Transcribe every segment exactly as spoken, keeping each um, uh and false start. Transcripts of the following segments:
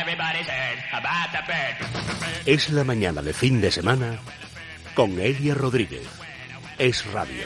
Es la mañana de fin de semana con Elia Rodríguez. Es radio.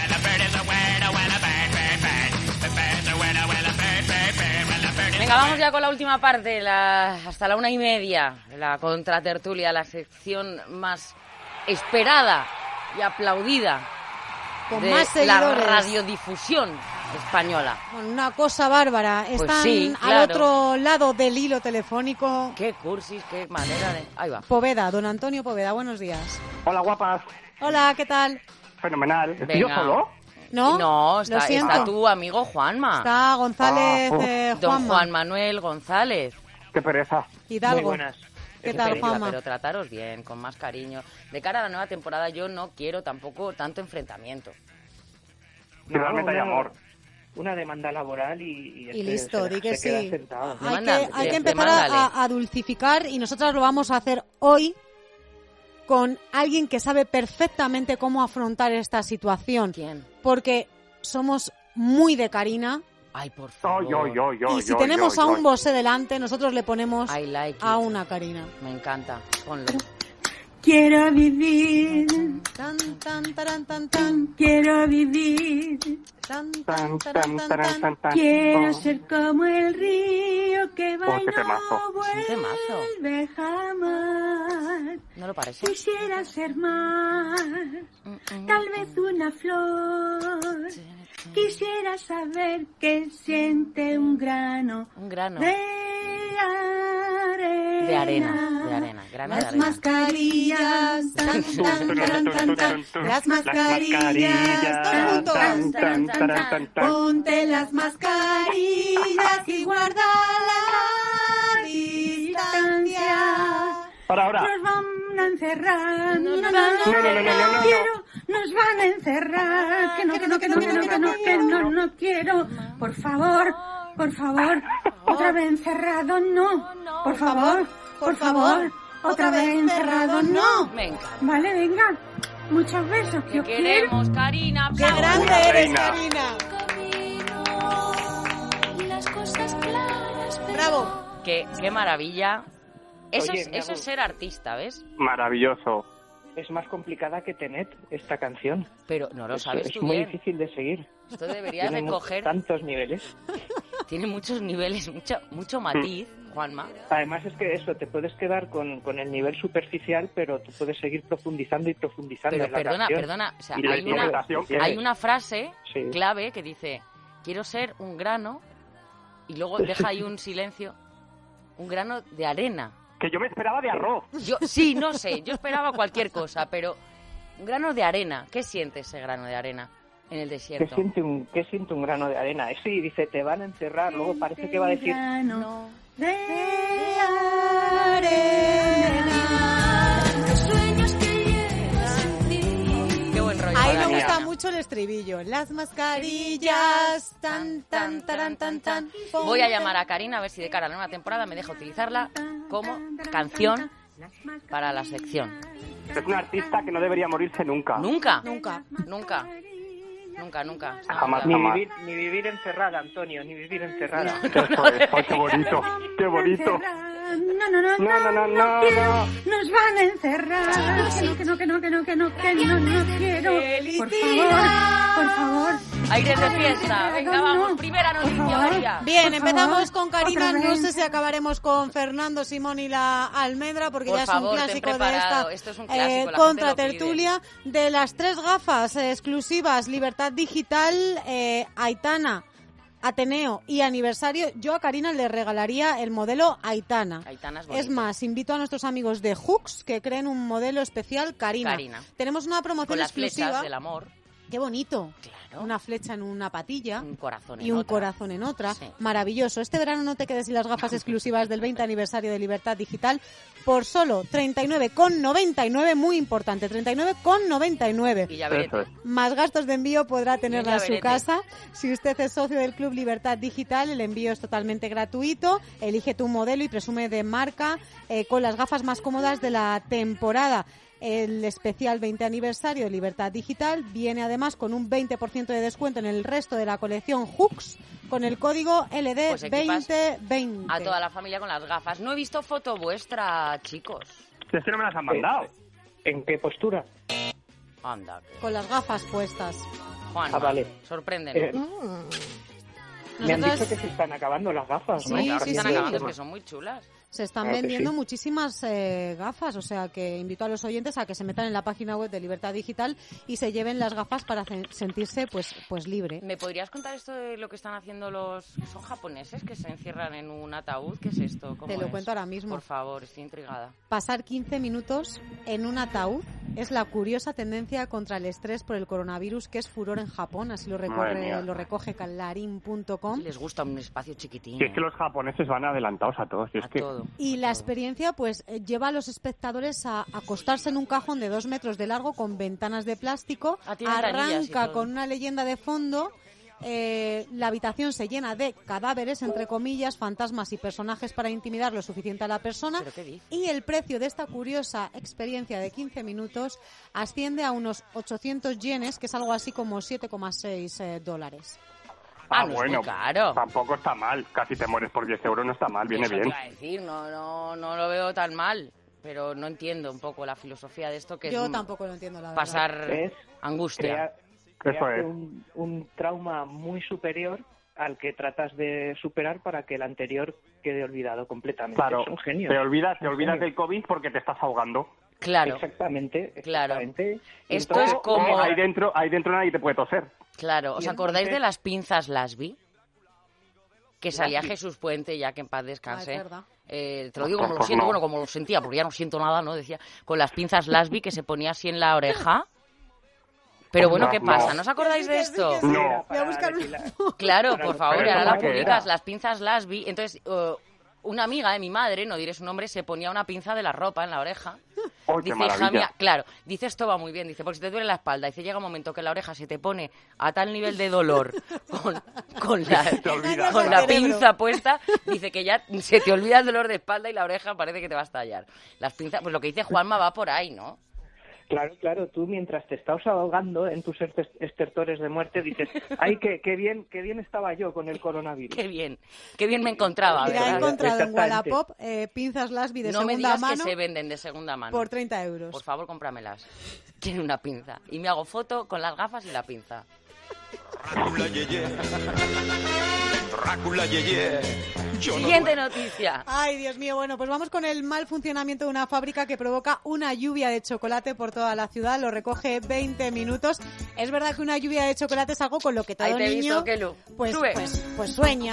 Venga, vamos ya con la última parte, la, hasta la una y media, la contratertulia, la sección más esperada y aplaudida con de más seguidores. La radiodifusión española. Bueno, una cosa bárbara. Pues Están sí, al claro. otro lado del hilo telefónico. Qué cursis, qué manera de... Ahí va. Poveda, don Antonio Poveda, buenos días. Hola, guapas. Hola, ¿qué tal? Fenomenal. ¿Estoy Venga. yo solo? ¿No? No, está, Lo siento. está tu amigo Juanma. Está González, Ah, uf. eh, Don Juanma. Juan Manuel González. Qué pereza. Hidalgo. Muy buenas. ¿Qué Qué tal, pereza, Juanma? Pero trataros bien, con más cariño. De cara a la nueva temporada yo no quiero tampoco tanto enfrentamiento. Que realmente hay una- amor. Una demanda laboral y, y, Y este listo, se, di que se queda sí. sentado. Hay Demanda- que, hay de- que empezar demándale. a, a dulcificar y nosotras lo vamos a hacer hoy con alguien que sabe perfectamente cómo afrontar esta situación. ¿Quién? Porque somos muy de Karina Ay, por Yo, favor. yo, yo, yo, y si yo, tenemos yo, a yo. un Bosé delante, nosotros le ponemos I like it. a una Karina. Me encanta. Ponlo. Quiero vivir, Tan, tan, taran, tan, tan, quiero vivir, tan, Tan, tan, tan, taran, tan, taran, tan. tan, tan. quiero Oh. ser como el río que va Oh, y qué temazo. no Es un temazo. vuelve jamás. ¿No lo parece? Quisiera ser más, tal vez una flor. Quisiera saber qué siente un grano Un grano de arena. de arena. De arena. Grano de Las arena. mascarillas, tan, tan, tan, tan, tan, las mascarillas, todos juntos. Tan, tan, taran, tan, tan. ponte las mascarillas y guarda la distancia. Para ahora. Nos van a encerrar, no, no, no, no, no, no, no, no. quiero, nos van a encerrar, que no, que no, que no, que no, que no, que no, no quiero, por favor, por favor, otra vez encerrado, no, por favor, por favor, otra vez encerrado, no. Me encanta. Vale, venga, muchos besos, que Te os quiero. queremos, Karina. ¡Qué Aplausos. grande Una eres, reina. Karina! ¡Bravo! Qué, qué maravilla. Eso, Oye, es, mi eso es amor. ser artista, ¿ves? Maravilloso. Es más complicada que Tenet, esta canción. Pero no lo Es- sabes es tú muy bien. difícil de seguir. Esto debería Tiene mu- recoger... tantos niveles. Tiene muchos niveles, mucho, mucho matiz, Juanma. Además es que eso, te puedes quedar con, con el nivel superficial, pero tú puedes seguir profundizando y profundizando Pero en la perdona, canción. perdona. O sea, Y la hay una, interpretación que hay es. una frase Sí. clave que dice, quiero ser un grano, y luego deja ahí un silencio, un grano de arena. Que yo me esperaba de arroz. Yo, sí, no sé, yo esperaba cualquier cosa, pero un grano de arena. ¿Qué siente ese grano de arena en el ¿Qué desierto? siente, un, ¿Qué siente un grano de arena? Eh, Sí, dice, te van a encerrar, luego parece que va a decir... Grano de arena. los sueños que llevas en ti. Qué buen rollo. Ahí la me gusta Karina. mucho el estribillo. Las mascarillas, tan, tan, taran, tan, tan. Voy a llamar a Karina a ver si de cara a la nueva temporada me deja utilizarla como canción para la sección. Es una artista que no debería morirse nunca. Nunca, Nunca. nunca, nunca, nunca. Jamás, Ni jamás. vivir, ni vivir encerrada, Antonio, ni vivir encerrada. Eso es. Ay, qué bonito. Qué bonito. No, no, no, No, no, no, no, quiero, no. nos van a encerrar. Que no, que no, que no, que no, que no, que no, no quiero. Por favor, por favor. Aires de fiesta. Venga, vamos, primera noticia, María. Bien, Por empezamos favor, con Karina. otra No vez. sé si acabaremos con Fernando Simón y la Almendra, porque Por ya favor, es un ten clásico de preparado. esta Esto es un clásico, la gente lo contratertulia de las tres gafas eh, exclusivas, Libertad Digital, eh, Aitana, Ateneo y Aniversario. Yo a Karina le regalaría el modelo Aitana. Aitana es bonito. Es más, invito a nuestros amigos de Hooks que creen un modelo especial Karina. Karina. Tenemos una promoción Con las exclusiva. flechas del amor. Qué bonito. Claro. Una flecha en una patilla. Un corazón en Y un otra. corazón en otra. Sí. Maravilloso. Este verano no te quedes sin las gafas exclusivas del veinte aniversario de Libertad Digital por solo treinta y nueve con noventa y nueve, muy importante, treinta y nueve con noventa y nueve. Y ya veré. Eso es. Más gastos de envío podrá tenerla Y en ya su verete. casa. Si usted es socio del Club Libertad Digital, el envío es totalmente gratuito. Elige tu modelo y presume de marca eh, con las gafas más cómodas de la temporada. El especial veinte aniversario de Libertad Digital viene además con un veinte por ciento de descuento en el resto de la colección Hooks con el código L D Pues equipas veinte veinte. a toda la familia con las gafas. No he visto foto vuestra, chicos. Es que no me las han mandado. ¿En qué postura? Anda. que- Con las gafas puestas. Juan, Ah, vale. sorpréndenos. Eh, me han Nosotras- dicho que se están acabando las gafas, ¿no? Sí, Claro, sí, están sí. acabando, es que son muy chulas. Se están Claro que vendiendo sí. muchísimas eh, gafas, o sea que invito a los oyentes a que se metan en la página web de Libertad Digital y se lleven las gafas para ce- sentirse pues pues libre. ¿Me podrías contar esto de lo que están haciendo los... ¿Son japoneses que se encierran en un ataúd? ¿Qué es esto? ¿Cómo Te lo es? cuento ahora mismo. Por favor, estoy intrigada. Pasar quince minutos en un ataúd es la curiosa tendencia contra el estrés por el coronavirus que es furor en Japón, así lo, Madre recorre, mía. lo recoge calarín punto com. Les gusta un espacio chiquitín. Si es que los japoneses van adelantados a todos. Si es A que... todo. Y la a todo. experiencia pues eh, lleva a los espectadores a acostarse en un cajón de dos metros de largo con ventanas de plástico, Ah, tiene ventanillas y arranca todo. con una leyenda de fondo. Eh, la habitación se llena de cadáveres, entre comillas, fantasmas y personajes para intimidar lo suficiente a la persona. ¿Pero qué dices? Y el precio de esta curiosa experiencia de quince minutos asciende a unos ochocientos yenes, que es algo así como siete coma seis eh, dólares. Ah, Ah, no es bueno, muy caro. tampoco está mal. Casi te mueres por diez euros, no está mal, viene Eso bien. te iba a decir, no, no, no lo veo tan mal, pero no entiendo un poco la filosofía de esto que Yo es tampoco lo entiendo, la verdad. pasar Es angustia. Crea- Eso crearte es. un, un trauma muy superior al que tratas de superar para que el anterior quede olvidado completamente. Claro, Es un genio. te olvidas, te Un olvidas genio. del COVID porque te estás ahogando. Claro, Exactamente, Claro. exactamente. Y Esto entonces- es como- O ahí dentro, ahí dentro nadie te puede toser. claro. ¿Os Y acordáis entonces- de las pinzas Lasby? Que salía Lasby. Jesús Puente, ya que en paz Ah, descanse. es verdad. Eh, te lo digo como lo Pues siento, no. bueno, como lo sentía, porque ya no siento nada, ¿no? Decía, con las pinzas Lasby que se ponía así en la oreja. Pero bueno, ¿qué No, pasa? no. ¿No os acordáis de esto? No. Era Voy a para buscar una depilar. Claro, Para- por favor, y Pero ahora ¿cómo la que publicas, era? las pinzas Lasby. Entonces, eh, una amiga de mi madre, no diré su nombre, se ponía una pinza de la ropa en la oreja. ¡Oh, qué Dice, hija maravilla! mía, claro, dice, esto va muy bien, dice, porque si te duele la espalda, dice, llega un momento que la oreja se te pone a tal nivel de dolor con, con la, te olvidas. con la El cerebro. pinza puesta, dice que ya se te olvida el dolor de espalda y la oreja parece que te va a estallar. Las pinzas, pues lo que dice Juanma va por ahí, ¿no? Claro, claro, tú mientras te estás ahogando en tus ester- estertores de muerte dices, ay, qué, qué bien, qué bien estaba yo con el coronavirus. Qué bien, qué bien me encontraba, Mira, he ¿verdad? encontrado en Exactamente. Wallapop eh, pinzas Lasby de No me segunda digas mano que se venden de segunda mano. por treinta euros. Por favor, cómpramelas. Quiero una pinza. Y me hago foto con las gafas y la pinza. Drácula yeye. Drácula yeye. Yo no Siguiente noticia. Ay, Dios mío, bueno, pues vamos con el mal funcionamiento de una fábrica que provoca una lluvia de chocolate por toda la ciudad, lo recoge veinte minutos. Es verdad que una lluvia de chocolate es algo con lo que todo Ahí te he niño visto, Kelu. pues, Sube. pues, pues sueña.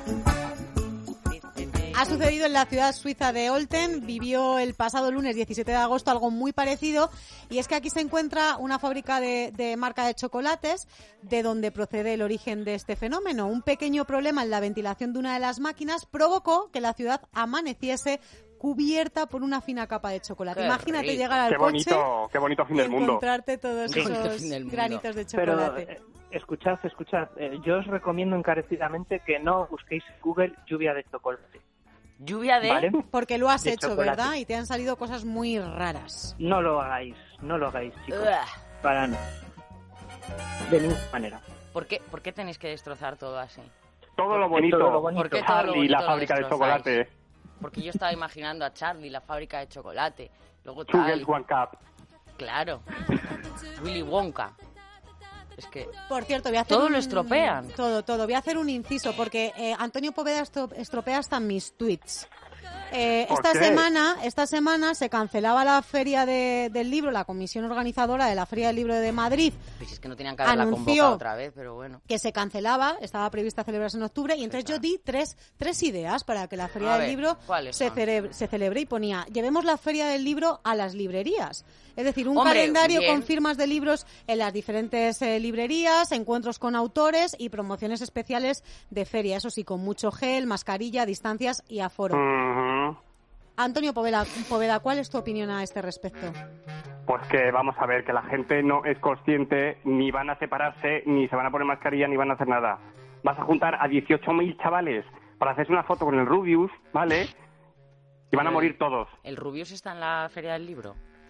Ha sucedido en la ciudad suiza de Olten, vivió el pasado lunes diecisiete de agosto algo muy parecido, y es que aquí se encuentra una fábrica de, de marca de chocolates, de donde procede el origen de este fenómeno. Un pequeño problema en la ventilación de una de las máquinas provocó que la ciudad amaneciese cubierta por una fina capa de chocolate. Qué Imagínate rico. llegar al Qué coche bonito, qué bonito fin y del mundo. encontrarte todos Qué bonito esos fin del mundo. granitos de Pero chocolate. eh, escuchad, escuchad, eh, yo os recomiendo encarecidamente que no busquéis en Google lluvia de chocolate, Lluvia de... ¿vale? Porque lo has de hecho, chocolate. ¿verdad? Y te han salido cosas muy raras. No lo hagáis, no lo hagáis, chicos, Ugh. para nada. De ninguna manera. ¿Por qué, ¿Por qué tenéis que destrozar todo así? Todo lo bonito. Todo lo bonito. ¿Por qué todo lo Charlie, bonito la lo fábrica de destrozáis? chocolate. Porque yo estaba imaginando a Charlie, la fábrica de chocolate. Luego Two tal. girls, one cup. Claro. Willy Wonka. Es que... Por cierto, voy a hacer Todo un- lo estropean. Todo, todo. Voy a hacer un inciso porque eh, Antonio Poveda estro- estropea hasta mis tweets. Eh, ¿Por esta qué? semana, esta semana se cancelaba la feria de- del libro, la comisión organizadora de la Feria del Libro de Madrid, Pues es que no tenían que haberla Anunció- convocado otra vez, pero bueno. que se cancelaba, estaba prevista celebrarse en octubre, y entonces yo di tres, tres ideas para que la Feria A del ver, Libro ¿cuáles se, son? celebre, se celebre, y ponía, llevemos la Feria del Libro a las librerías. Es decir, un Hombre, calendario bien. con firmas de libros en las diferentes eh, librerías, encuentros con autores y promociones especiales de feria. Eso sí, con mucho gel, mascarilla, distancias y aforo. Ujú. Antonio Poveda, Poveda, ¿cuál es tu opinión a este respecto? Pues que vamos a ver, que la gente no es consciente, ni van a separarse, ni se van a poner mascarilla, ni van a hacer nada. Vas a juntar a dieciocho mil chavales para hacerse una foto con el Rubius, ¿vale? Y van a morir todos. ¿El Rubius está en la Feria del Libro?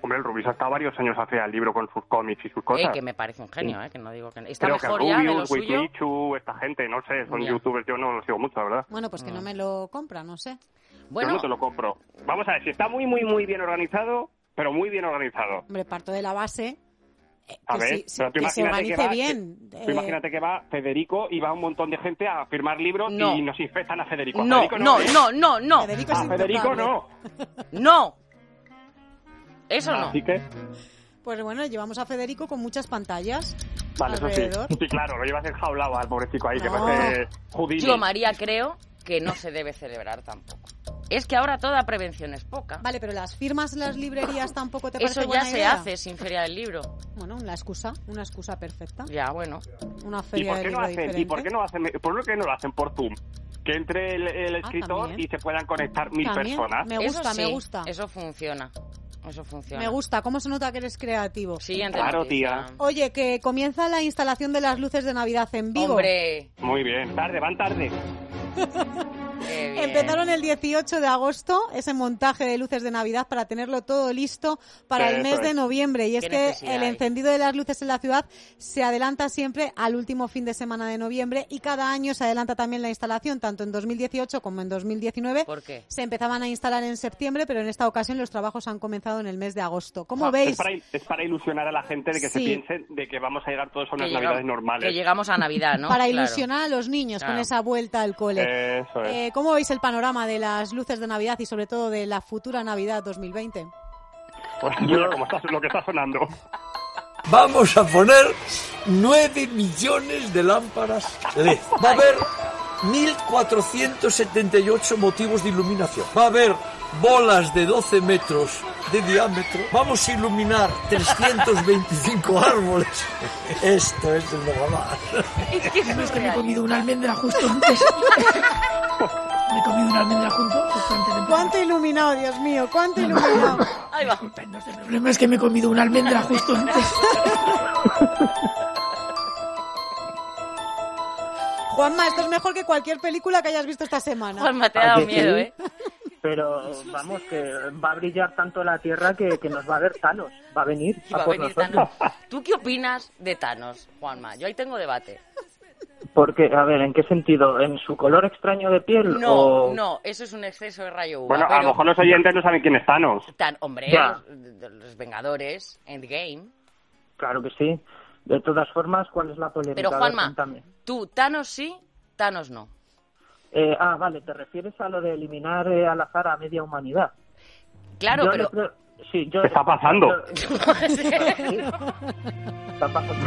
Hombre, el Rubius ha estado varios años hacía el libro con sus cómics y sus cosas. Eh, que me parece un genio, eh, que no digo que no. Está Creo mejor que ya de lo Rubius, suyo. Wikichu, esta gente, no sé, son Ya. youtubers, yo no los sigo mucho, la verdad. Bueno, pues que no me lo compra, no sé. Bueno, Yo no te lo compro. Vamos a ver, si está muy, muy, muy bien organizado, pero muy bien organizado. Hombre, parto de la base eh, A que, ver, sí, sí, pero tú que se imagínate organice que va, bien. que- Eh, tú imagínate que va Federico y va un montón de gente a firmar libros No. y nos infectan a Federico. A no, Federico no, ¿eh? no, no, no, Federico es A Federico intocable. no. no. Eso no. Así que, Pues bueno, llevamos a Federico con muchas pantallas vale, eso sí. alrededor. Sí, claro, lo llevas enjaulado al pobre chico ahí, que No. parece Houdini. Yo, María, creo que no se debe celebrar tampoco. Es que ahora toda prevención es poca. Vale, pero las firmas en las librerías tampoco te parece Eso ya buena se idea? hace sin feria del libro. Bueno, una excusa, una excusa perfecta. Ya, bueno. Una ¿Y feria por de qué no libro hacen? diferente. ¿Y por qué no hacen? ¿Por qué no lo hacen por Zoom? Que entre el, el escritor también. y se puedan conectar mil También, personas. me gusta, Eso me sí, gusta. Eso funciona. Eso funciona. Me gusta, ¿cómo se nota que eres creativo? Siguiente Claro, noticia. tía. Oye, que comienza la instalación de las luces de Navidad en Vigo. Hombre, Muy bien, tarde, van tarde. qué bien. Empezaron el dieciocho de agosto ese montaje de luces de Navidad para tenerlo todo listo para el Eso mes de es. noviembre. Y es Qué que necesidad el hay. encendido de las luces en la ciudad se adelanta siempre al último fin de semana de noviembre y cada año se adelanta también la instalación, tanto en dos mil dieciocho como en dos mil diecinueve. ¿Por qué? Se empezaban a instalar en septiembre, pero en esta ocasión los trabajos han comenzado en el mes de agosto. ¿Cómo Ah, veis? Es para, es para ilusionar a la gente de que Sí. se piensen de que vamos a llegar todos a unas Que navidades llegamos- normales. Que llegamos a Navidad, ¿no? Para Claro. ilusionar a los niños Claro. con esa vuelta al cole. Eso es. Eh, ¿Cómo veis el panorama de las luces de Navidad y sobre todo de la futura Navidad dos mil veinte? Pues mira cómo está, lo que está sonando. Vamos a poner nueve millones de lámparas L E D. Va a haber mil cuatrocientos setenta y ocho motivos de iluminación. Va a haber bolas de doce metros de diámetro. Vamos a iluminar trescientos veinticinco árboles. Esto es el normal. Es que es No, es que me he real. comido una almendra justo antes. Me he comido una almendra junto, justo antes de empezar. ¿Cuánto iluminado, Dios mío? ¿Cuánto iluminado? Ahí va. Disculpen, no sé, el problema es que me he comido una almendra justo antes. Juanma, esto es mejor que cualquier película que hayas visto esta semana. Juanma, te ha dado ¿A que sí? miedo, ¿eh? Pero vamos, que va a brillar tanto la Tierra que, que nos va a ver Thanos. Va a venir. Que va a por venir nosotros. Thanos. ¿Tú qué opinas de Thanos, Juanma? Yo ahí tengo debate. Porque, a ver, ¿en qué sentido? ¿En su color extraño de piel? No, o... no, eso es un exceso de rayo uva. Bueno, a pero lo mejor los oyentes no saben quién es Thanos. tan, hombre, Ya. los, de los Vengadores, Endgame. Claro que sí. De todas formas, ¿cuál es la polémica? Pero A ver, Juanma, cuéntame. tú, Thanos sí, Thanos no. Eh, ah, vale, ¿te refieres a lo de eliminar eh, al azar a media humanidad? Claro, Yo pero... le creo- Sí, yo... ¿Qué está pasando? yo- Está pasando.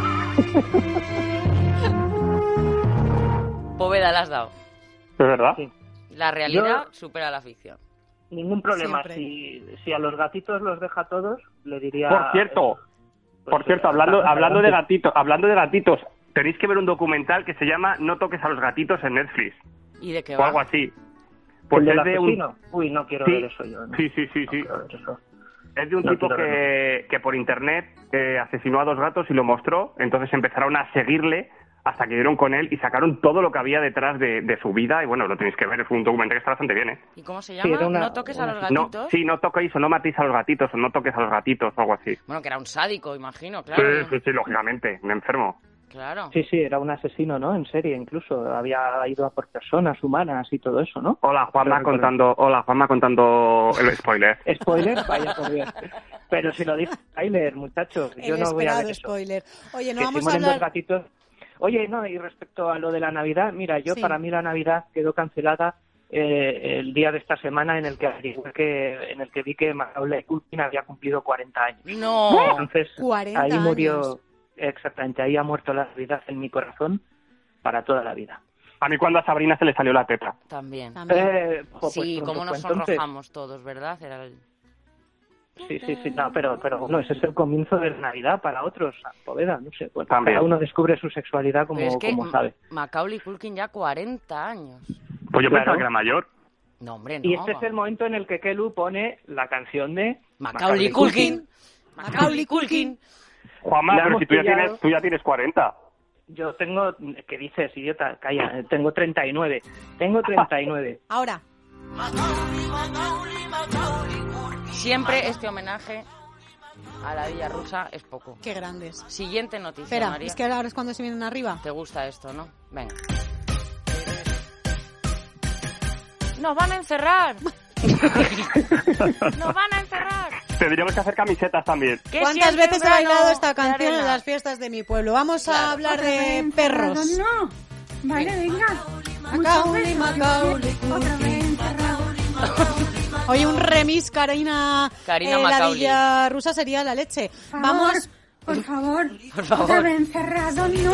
Poveda, la has dado. ¿Es verdad? Sí. La realidad Yo- supera la ficción. Ningún problema. Siempre. Si, si a los gatitos los deja todos, le diría... Por cierto, Pues, por cierto, eh, hablando, adelante. hablando de gatitos, hablando de gatitos, tenéis que ver un documental que se llama No toques a los gatitos en Netflix ¿Y de qué o va? algo así. ¿El Pues del es de un asesino? Uy, no quiero Sí, ver eso yo. ¿no? sí, sí, sí, No sí. quiero ver eso. Es de un No tipo quiero que, que por internet eh, asesinó a dos gatos y lo mostró. Entonces empezaron a seguirle hasta que dieron con él y sacaron todo lo que había detrás de, de su vida. Y bueno, lo tenéis que ver, es un documental que está bastante bien, ¿eh? ¿Y cómo se Sí, llama? era una- ¿No toques a una- los No, gatitos? sí, no toquéis o no matéis a los gatitos o no toques a los gatitos o algo así. Bueno, que era un sádico, imagino, claro. Sí, sí, sí, lógicamente, me enfermo. Claro. Sí, sí, era un asesino, ¿no? En serie, incluso. Había ido a por personas humanas y todo eso, ¿no? Hola, Juanma Pero recuerdo. contando, hola, Juanma contando el spoiler. ¿Spoiler? Vaya, por Dios. Pero si lo dice Tyler, muchachos, yo El no voy a esperado ver eso. spoiler. Oye, no Que vamos si a mueren dos hablar... gatitos... Oye, no, y respecto a lo de la Navidad, mira, yo Sí. para mí la Navidad quedó cancelada eh, el día de esta semana en el que averigüé que en el que vi que Macaulay Culkin había cumplido cuarenta años. No. Entonces, cuarenta ahí murió, años. exactamente, ahí ha muerto la Navidad en mi corazón para toda la vida. A mí cuando a Sabrina se le salió la teta. También. También. Eh, pues Sí, pronto cómo nos fue entonces. sonrojamos todos, ¿verdad? Era el... Sí, sí, sí, no, pero, pero no, ese es el comienzo de la Navidad para otros, Poveda, no sé, bueno, También. cada uno descubre su sexualidad como, Pero es que como sabe. Macaulay Culkin ya cuarenta años. Pues yo Claro. pensaba que era mayor. No, hombre, no. Y este es el momento en el que Kelu pone la canción de Macaulay Culkin. Macaulay Culkin. Juanma, La pero hemos si tú ya, pillado. tienes, tú ya tienes cuarenta. Yo tengo, ¿qué dices, idiota? Calla, tengo treinta y nueve. Tengo treinta y nueve. Ahora, Siempre este homenaje a la Villa Rusa es poco. Qué grandes. Siguiente noticia, Espera, María. es que ahora es cuando se vienen arriba. ¿Te gusta esto, no? Venga. ¡Nos van a encerrar! ¡Nos van a encerrar! Tendríamos que hacer camisetas también. ¿Cuántas veces he bailado esta canción arena? en las fiestas de mi pueblo? Vamos Claro. a hablar Otra vez de encerrado, perros. No. Vale, venga. Macaulay, Macaulay, Otra vez encerrado. Oye, un remix, Karina, Karina eh, la Macaulay. Villa Rusa sería la leche. Por Vamos, Por favor. Por favor. Otra vez encerrado, no.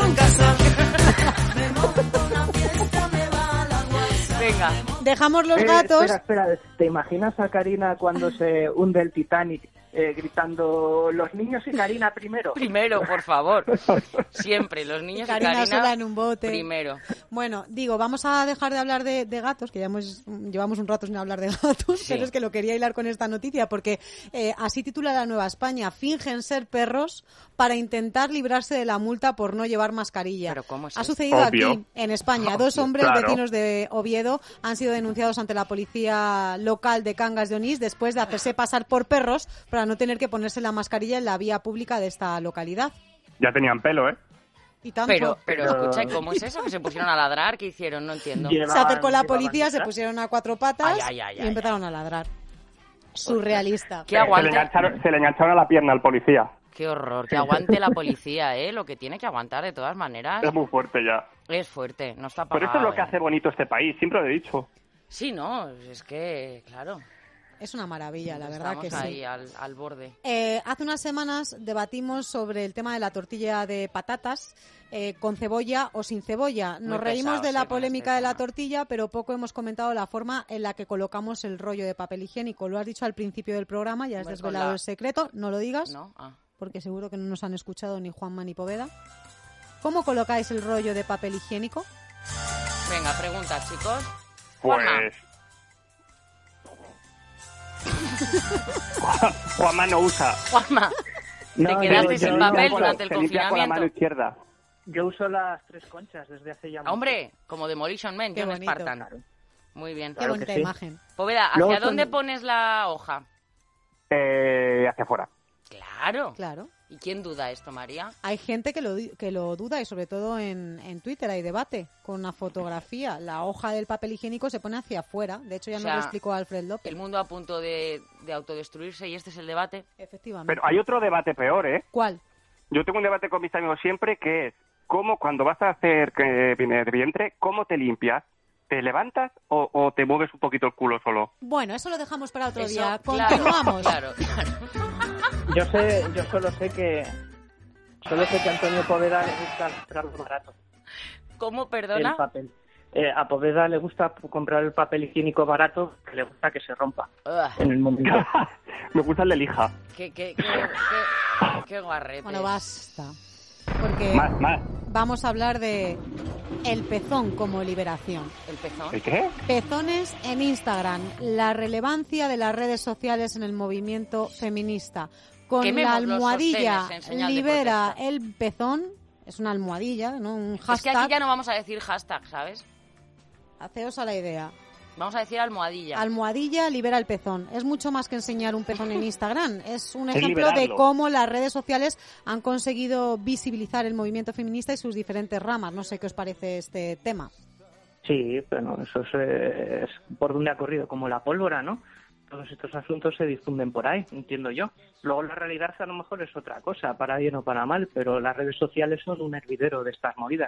Venga. dejamos los Eh, gatos. Espera, espera, ¿te imaginas a Karina cuando se hunde el Titanic eh, gritando los niños y Karina primero? Primero, por favor. Siempre, los niños y Karina Karina sola en un bote. primero. Bueno, digo, vamos a dejar de hablar de, de gatos, que ya hemos, llevamos un rato sin hablar de gatos, Sí. pero es que lo quería hilar con esta noticia, porque eh, así titula la Nueva España: fingen ser perros para intentar librarse de la multa por no llevar mascarilla. ¿Pero cómo es ha eso? sucedido Obvio. aquí, en España. Dos hombres Claro. vecinos de Oviedo han sido denunciados ante la policía local de Cangas de Onís después de hacerse pasar por perros para no tener que ponerse la mascarilla en la vía pública de esta localidad. Ya tenían pelo, ¿eh? Y tanto. Pero, pero Pero- escucha, ¿y cómo es eso? ¿Que se pusieron a ladrar? ¿Qué hicieron? No entiendo. Lleva- Se acercó la Llevaban policía, se detrás. pusieron a cuatro patas Ay, ay, ay, y ay, empezaron a ladrar. Surrealista. ¿Qué Se le, aguante? engancharon, se le engancharon a la pierna al policía. Qué horror. Que aguante la policía, ¿eh? Lo que tiene que aguantar de todas maneras. Es muy fuerte ya. Es fuerte, no está Pero pagado. esto es lo que ¿eh? hace bonito este país, siempre lo he dicho. Sí, no, es que, claro. Es una maravilla, la verdad estamos que ahí sí. al, al borde. Eh, hace unas semanas debatimos sobre el tema de la tortilla de patatas, eh, con cebolla o sin cebolla. Nos Muy reímos pesados, de la sí, con polémica este de la tema. tortilla, pero poco hemos comentado la forma en la que colocamos el rollo de papel higiénico. Lo has dicho al principio del programa, ya has Hombre, con desvelado la- el secreto, no lo digas, ¿No? Ah. porque seguro que no nos han escuchado ni Juanma ni Poveda. ¿Cómo colocáis el rollo de papel higiénico? Venga, pregunta, chicos. Juanma. Pues... Juan- Juanma no usa. Juanma, No, te quedaste yo- sin yo- papel yo- durante el se limpia con la mano confinamiento. izquierda. Yo uso las tres conchas desde hace ya mucho. Hombre, como Demolition Man, Qué John bonito. Spartan. Claro. Muy bien. Qué Claro que bonita sí. imagen. Poveda, ¿hacia Luego son- dónde pones la hoja? Eh, hacia afuera. Claro. Claro. ¿Y quién duda esto, María? Hay gente que lo, di- que lo duda y sobre todo en, en Twitter hay debate con una fotografía. La hoja del papel higiénico se pone hacia afuera. De hecho, ya O nos sea, lo explicó Alfred López. El mundo a punto de, de autodestruirse y este es el debate. Efectivamente. Pero hay otro debate peor, ¿eh? ¿Cuál? Yo tengo un debate con mis amigos siempre que es cómo cuando vas a hacer eh, primer vientre, ¿cómo te limpias? ¿Te levantas o, o te mueves un poquito el culo solo? Bueno, eso lo dejamos para otro Eso, día. claro, Continuamos. Claro, claro. Yo sé, yo solo sé que solo sé que a Antonio Poveda le gusta comprar lo barato, ¿Cómo, el perdona? papel. Eh, a Poveda le gusta comprar el papel higiénico barato, que le gusta que se rompa Ugh, en el momento. Me gusta el de lija. qué, qué, qué, qué, qué guarrete. Bueno, basta. Porque Más, más. vamos a hablar de el pezón como liberación. ¿El pezón? ¿El qué? Pezones en Instagram. La relevancia de las redes sociales en el movimiento feminista. Con Quememos la los almohadilla sostenes en señal de libera protesta. el pezón. Es una almohadilla, ¿no? Un Es que hashtag. aquí ya no vamos a decir hashtag, ¿sabes? Haceos a la idea. Vamos a decir almohadilla. Almohadilla libera el pezón. Es mucho más que enseñar un pezón en Instagram. Es un Es ejemplo de liberarlo. cómo las redes sociales han conseguido visibilizar el movimiento feminista y sus diferentes ramas. No sé qué os parece este tema. Sí, pero eso es, eh, es por donde ha corrido, como la pólvora, ¿no? Todos estos asuntos se difunden por ahí, entiendo yo. Luego la realidad a lo mejor es otra cosa, para bien o para mal, pero las redes sociales son un hervidero de estas movidas.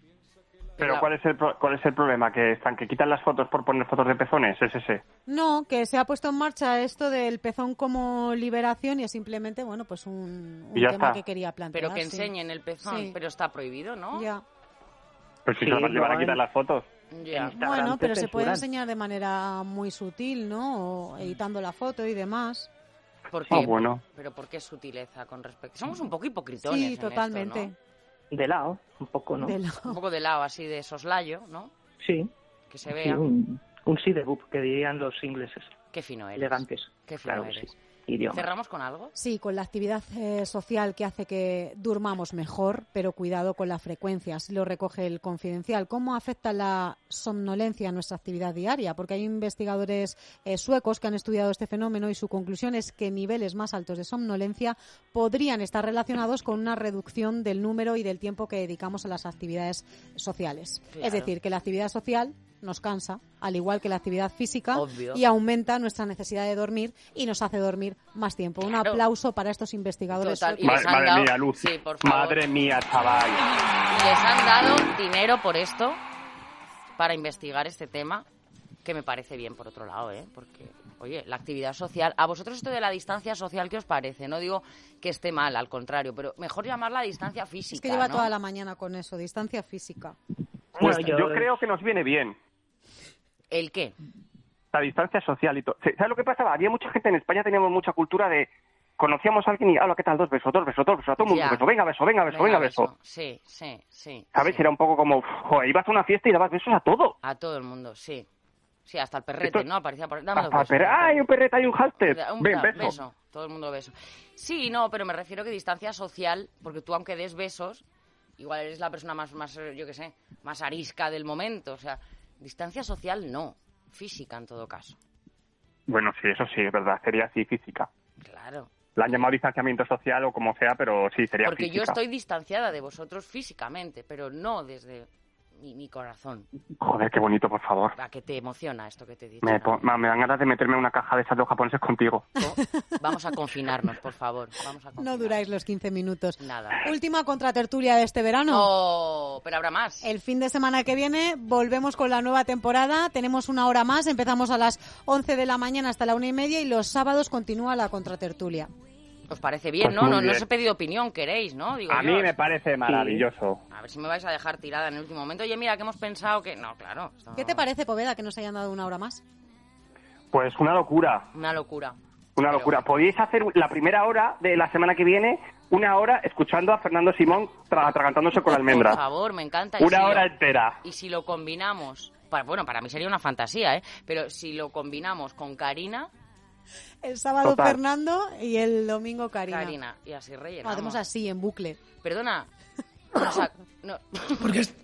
Pero La- ¿cuál es el pro- cuál es el problema? Que están que quitan las fotos por poner fotos de pezones, es ese. No, que se ha puesto en marcha esto del pezón como liberación y es simplemente, bueno, pues un, un Y ya tema está. que quería plantear. Pero que sí. enseñen el pezón, Sí. pero está prohibido, ¿no? Ya. Pues si Sí, se le van a no, quitar en- las fotos. Ya. En Instagram Bueno, te pero se puede censuran. enseñar de manera muy sutil, ¿no? O editando la foto y demás. ¿Por qué? Ah, bueno. Pero ¿por qué sutileza con respecto? Somos un poco hipocritones en Sí, esto, totalmente. ¿no? De lado, un poco, ¿no? De la- Un poco de lado, así de soslayo, ¿no? Sí, Que se sí, vea. un- un sí de bup, que dirían los ingleses. Qué fino eres. Elegantes. Qué fino Claro que eres. sí. Idioma. ¿Cerramos con algo? Sí, con la actividad eh, social que hace que durmamos mejor, pero cuidado con la frecuencia, así lo recoge el Confidencial. ¿Cómo afecta la somnolencia a nuestra actividad diaria? Porque hay investigadores eh, suecos que han estudiado este fenómeno y su conclusión es que niveles más altos de somnolencia podrían estar relacionados con una reducción del número y del tiempo que dedicamos a las actividades sociales. Claro. Es decir, que la actividad social nos cansa, al igual que la actividad física, Obvio. y aumenta nuestra necesidad de dormir y nos hace dormir más tiempo. Un Claro. aplauso para estos investigadores. Total, y suecos. les Madre, han madre dado- mía, Luz. Sí, por favor. Madre mía, chaval. Y les han dado dinero por esto para investigar este tema, que me parece bien por otro lado, ¿eh? Porque, oye, la actividad social... A vosotros esto de la distancia social, ¿qué os parece? No digo que esté mal, al contrario, pero mejor llamarla distancia física, Es que lleva ¿no? toda la mañana con eso, distancia física. Pues Bueno, yo, yo- creo que nos viene bien ¿El qué? la distancia social y todo. ¿Sabes lo que pasaba? Había mucha gente en España, teníamos mucha cultura de... Conocíamos a alguien y, hola, ¿qué tal? Dos besos, dos besos, dos besos, a todo el mundo Ya. un beso, venga, beso, venga, beso, venga, beso. Sí, sí, sí. ¿Sabes? sí. Era un poco como, joder, ibas a una fiesta y dabas besos a todo. A todo el mundo, sí. Sí, hasta el perrete, Esto- ¿no? Aparecía por... Dame dos Hasta besos. perre- Dame ¡Ay, un perrete, hay un hámster! Un Ven, da- beso. Todo el mundo beso. Sí, no, pero me refiero que distancia social, porque tú aunque des besos, igual eres la persona más, más eh, yo qué sé, más arisca del momento. O sea, distancia social no, física en todo caso. Bueno, sí, eso sí, es verdad, sería así física. Claro. La han llamado distanciamiento social o como sea, pero sí, sería Porque física. yo estoy distanciada de vosotros físicamente, pero no desde mi, mi corazón. Joder, qué bonito, por favor. ¿A qué te emociona esto que te he dicho? Me, po- ma, me dan ganas de meterme en una caja de esas de los japoneses contigo. Vamos a confinarnos, por favor. Vamos a No confinarnos. duráis los quince minutos. Nada. Última contratertulia de este verano. No, pero habrá más. El fin de semana que viene volvemos con la nueva temporada. Tenemos una hora más. Empezamos a las once de la mañana hasta la una y media y los sábados continúa la contratertulia. ¿Os parece bien, Pues no? muy No, no bien. os he pedido opinión, queréis, ¿no? Digo A yo. mí me parece maravilloso. A ver si me vais a dejar tirada en el último momento. Oye, mira, que hemos pensado que... No, claro. esto- ¿Qué te parece, Poveda, que nos hayan dado una hora más? Pues una locura, Una locura. una Pero- locura. Podéis hacer la primera hora de la semana que viene, una hora escuchando a Fernando Simón tra- atragantándose con la almendra. Por favor, me encanta. Y Una si hora lo- entera. Y si lo combinamos... para- bueno, para mí sería una fantasía, ¿eh? Pero si lo combinamos con Karina... El sábado Total. Fernando y el domingo Karina. Karina. Y así Lo rellenamos. hacemos así, en bucle. Perdona. O sea, no. Porque es-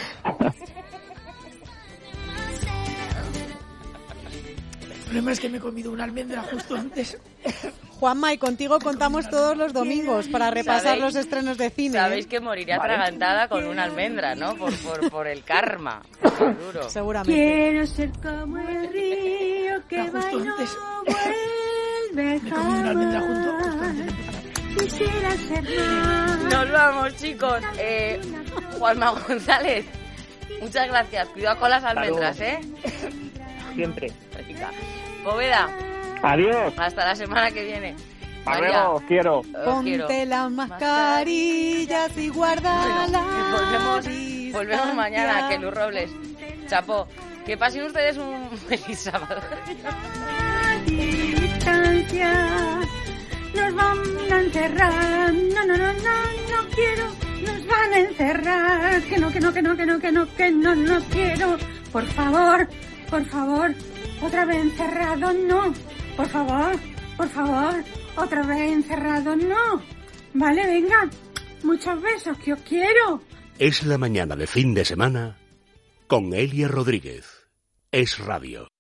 El problema es que me he comido una almendra justo antes. Juanma, y contigo contamos todos los domingos para repasar ¿Sabéis? los estrenos de cine. Sabéis ¿eh? que moriré atragantada con una almendra, ¿no? Por, por, por el karma. Seguro. Seguramente. Quiero ser como el río que Justo va y no antes. vuelve Me he comido una almendra jamás. junto, justo antes de empezar. Quisiera ser más. Nos vamos, chicos. Eh, Juanma González, muchas gracias. Cuidado con las almendras, ¿eh? Siempre. Venga. Poveda, Adiós. hasta la semana que viene. Hasta María, luego, os quiero. os quiero. Ponte las mascarillas y guarda Bueno, la y volvemos, distancia. volvemos mañana, que Luz Robles. Chapo, que pasen ustedes un feliz sábado. Distancia. Nos van a encerrar. No, no, no, no, no quiero. Nos van a encerrar. Que no, que no, que no, que no, que no, que no, no quiero. Por favor, por favor. Otra vez encerrado, no. Por favor, por favor. Otra vez encerrado, no. Vale, venga. Muchos besos, que os quiero. Es la mañana de fin de semana con Elia Rodríguez. Es Radio.